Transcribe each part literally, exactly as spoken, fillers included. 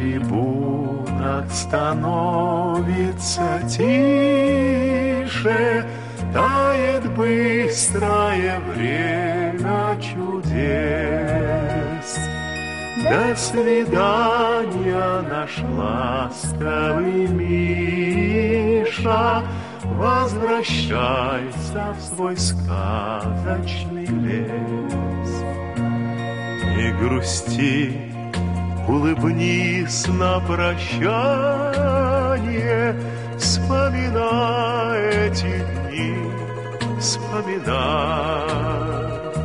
трибунах становится тише, тает быстрое время чудес. До свидания, наш ласковый Миша, возвращайся в свой сказочный лес. Не грусти, улыбнись на прощание, вспоминай эти дни, вспоминай.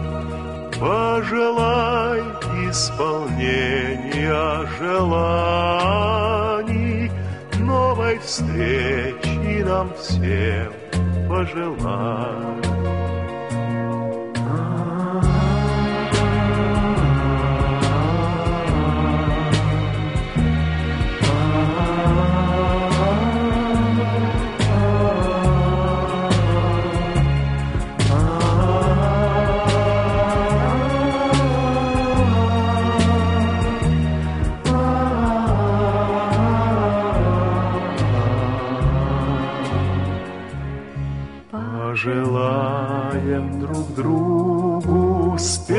Пожелай исполнения желаний, новой встречи нам всем пожелай. Пожелаем друг другу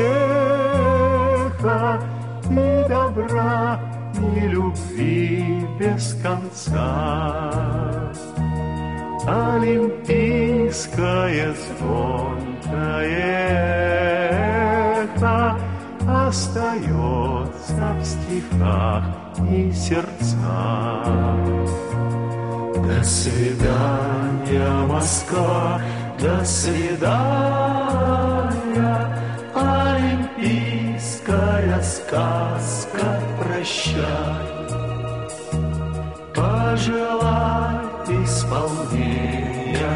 успеха и добра, и любви без конца. Олимпийское звонкое эхо остается в стихах и сердцах. До свидания, Москва, до свидания, олимпийская сказка, прощай. Пожелай исполнения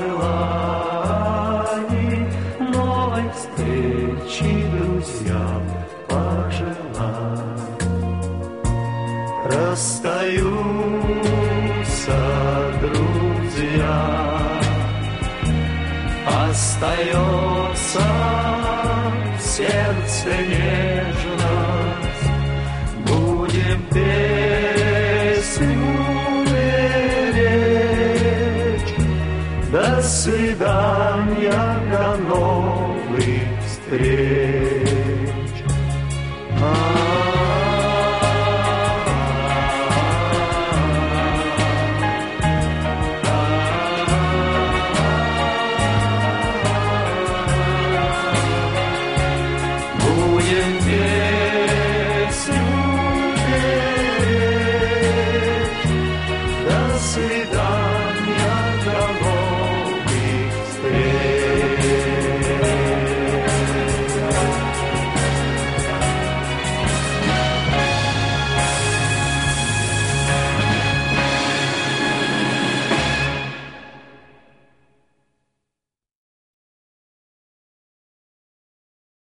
желаний, новой встречи друзьям пожелай. Расстаются друзья, остается в сердце нежность, будем песню беречь. До свидания, до новых встреч.